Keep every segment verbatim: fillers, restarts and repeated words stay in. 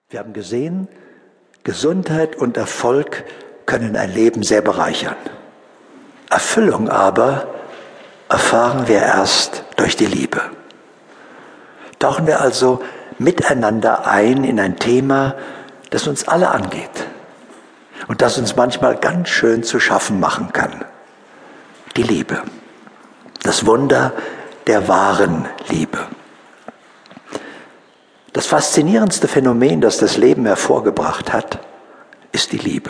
Wir haben gesehen, Gesundheit und Erfolg können ein Leben sehr bereichern. Erfüllung aber erfahren wir erst durch die Liebe. Tauchen wir also miteinander ein in ein Thema, das uns alle angeht und das uns manchmal ganz schön zu schaffen machen kann. Die Liebe. Das Wunder der wahren Liebe. Das faszinierendste Phänomen, das das Leben hervorgebracht hat, ist die Liebe.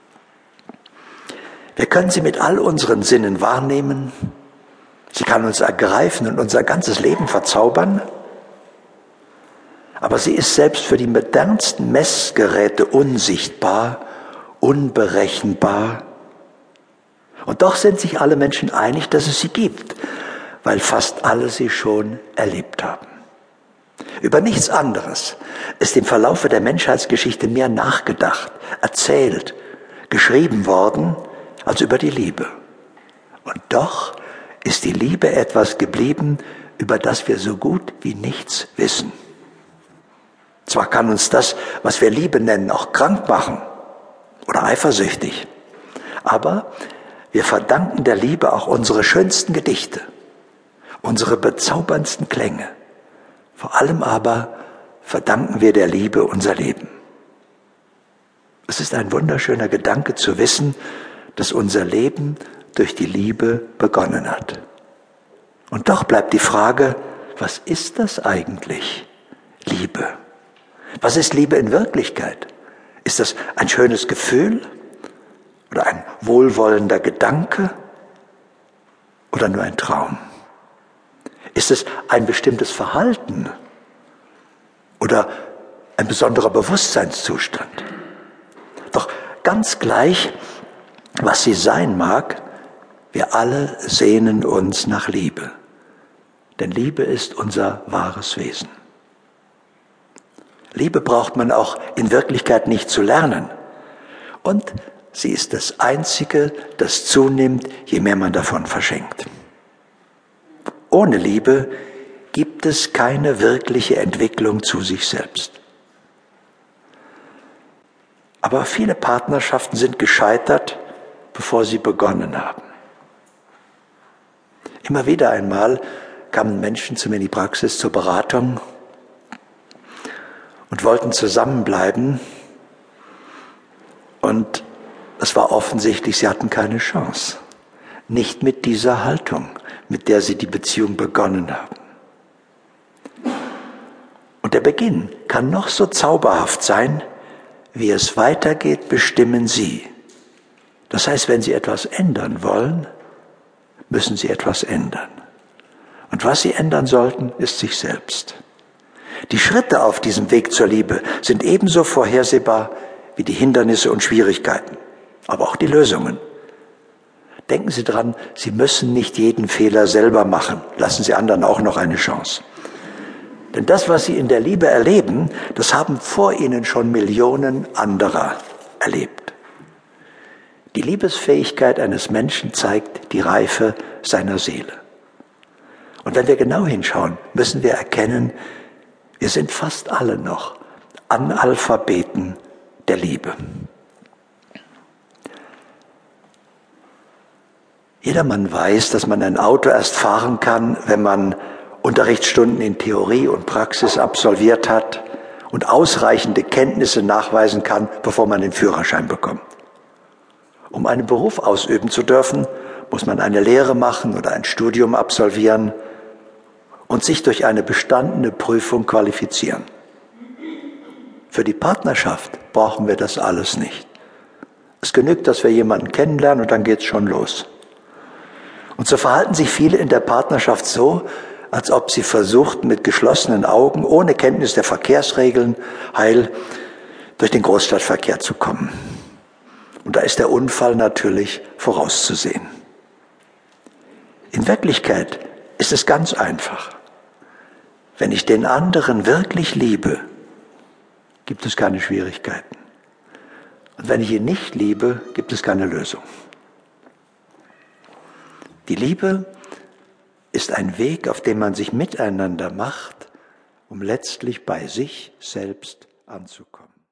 Wir können sie mit all unseren Sinnen wahrnehmen. Sie kann uns ergreifen und unser ganzes Leben verzaubern. Aber sie ist selbst für die modernsten Messgeräte unsichtbar, unberechenbar. Und doch sind sich alle Menschen einig, dass es sie gibt, weil fast alle sie schon erlebt haben. Über nichts anderes ist im Verlaufe der Menschheitsgeschichte mehr nachgedacht, erzählt, geschrieben worden, als über die Liebe. Und doch ist die Liebe etwas geblieben, über das wir so gut wie nichts wissen. Zwar kann uns das, was wir Liebe nennen, auch krank machen oder eifersüchtig, aber wir verdanken der Liebe auch unsere schönsten Gedichte, unsere bezauberndsten Klänge. Vor allem aber verdanken wir der Liebe unser Leben. Es ist ein wunderschöner Gedanke zu wissen, dass unser Leben durch die Liebe begonnen hat. Und doch bleibt die Frage, was ist das eigentlich, Liebe? Was ist Liebe in Wirklichkeit? Ist das ein schönes Gefühl oder ein wohlwollender Gedanke oder nur ein Traum? Ist es ein bestimmtes Verhalten oder ein besonderer Bewusstseinszustand? Doch ganz gleich, was sie sein mag, wir alle sehnen uns nach Liebe. Denn Liebe ist unser wahres Wesen. Liebe braucht man auch in Wirklichkeit nicht zu lernen. Und sie ist das Einzige, das zunimmt, je mehr man davon verschenkt. Ohne Liebe gibt es keine wirkliche Entwicklung zu sich selbst. Aber viele Partnerschaften sind gescheitert, bevor sie begonnen haben. Immer wieder einmal kamen Menschen zu mir in die Praxis zur Beratung und wollten zusammenbleiben. Und es war offensichtlich, sie hatten keine Chance. Nicht mit dieser Haltung, mit der sie die Beziehung begonnen haben. Und der Beginn kann noch so zauberhaft sein, wie es weitergeht, bestimmen Sie. Das heißt, wenn Sie etwas ändern wollen, müssen Sie etwas ändern. Und was Sie ändern sollten, ist sich selbst. Die Schritte auf diesem Weg zur Liebe sind ebenso vorhersehbar wie die Hindernisse und Schwierigkeiten, aber auch die Lösungen. Denken Sie dran, Sie müssen nicht jeden Fehler selber machen. Lassen Sie anderen auch noch eine Chance. Denn das, was Sie in der Liebe erleben, das haben vor Ihnen schon Millionen anderer erlebt. Die Liebesfähigkeit eines Menschen zeigt die Reife seiner Seele. Und wenn wir genau hinschauen, müssen wir erkennen, wir sind fast alle noch Analphabeten der Liebe. Jedermann weiß, dass man ein Auto erst fahren kann, wenn man Unterrichtsstunden in Theorie und Praxis absolviert hat und ausreichende Kenntnisse nachweisen kann, bevor man den Führerschein bekommt. Um einen Beruf ausüben zu dürfen, muss man eine Lehre machen oder ein Studium absolvieren und sich durch eine bestandene Prüfung qualifizieren. Für die Partnerschaft brauchen wir das alles nicht. Es genügt, dass wir jemanden kennenlernen und dann geht's schon los. Und so verhalten sich viele in der Partnerschaft so, als ob sie versuchten, mit geschlossenen Augen, ohne Kenntnis der Verkehrsregeln, heil durch den Großstadtverkehr zu kommen. Und da ist der Unfall natürlich vorauszusehen. In Wirklichkeit ist es ganz einfach. Wenn ich den anderen wirklich liebe, gibt es keine Schwierigkeiten. Und wenn ich ihn nicht liebe, gibt es keine Lösung. Die Liebe ist ein Weg, auf dem man sich miteinander macht, um letztlich bei sich selbst anzukommen.